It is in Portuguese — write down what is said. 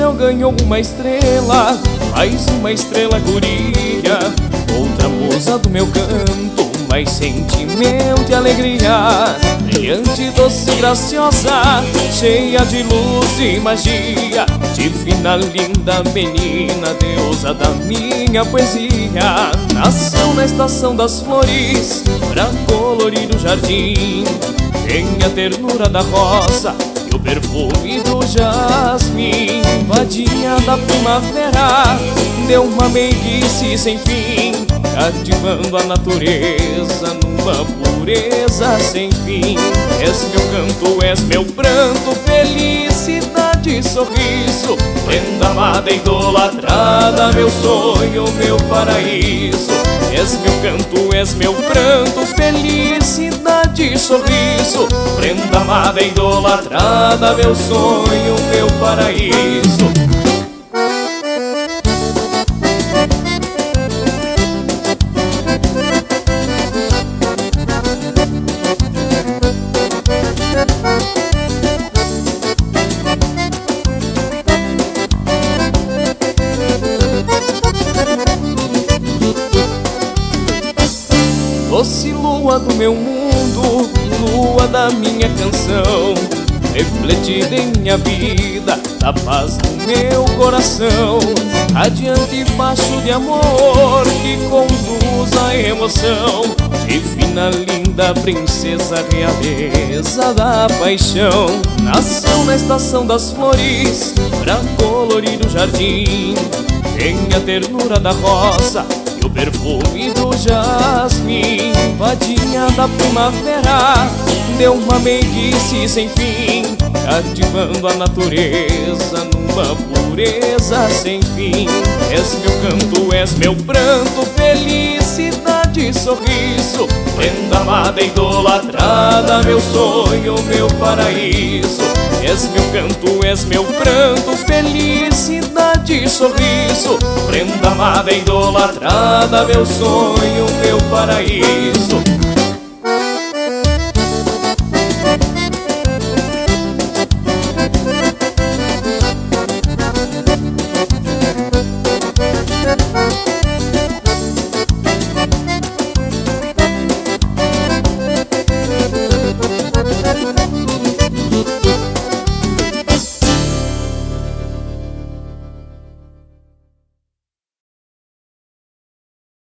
céu ganhou uma estrela, mais uma estrela guria, outra musa do meu canto, mais sentimento e alegria. Brilhante, doce, graciosa, cheia de luz e magia, divina, linda menina, deusa da minha poesia. Nasceu na estação das flores, pra colorir o jardim, tem a ternura da rosa e o perfume do jasmim. Vadinha da primavera, deu uma meiguice sem fim, cativando a natureza numa pureza sem fim. És meu canto, és meu pranto, felicidade e sorriso, prenda amada, idolatrada, meu sonho, meu paraíso. És meu canto, és meu pranto, felicidade e sorriso, prenda amada, idolatrada, meu sonho, meu paraíso. Doce lua do meu mundo, lua da minha canção, refletida em minha vida, da paz do meu coração. Adiante baixo de amor que conduz a emoção, divina, linda princesa, realeza da paixão. Nasceu na estação das flores, pra colorir o jardim, tem a ternura da rosa e o perfume do jasmim. Vadinha da primavera, deu uma meiguice sem fim, cativando a natureza numa pureza sem fim. És meu canto, és meu pranto, felicidade e sorriso, prenda amada, idolatrada, meu sonho, meu paraíso. És meu canto, és meu pranto, felicidade e sorriso, prenda amada, idolatrada, meu sonho, meu paraíso.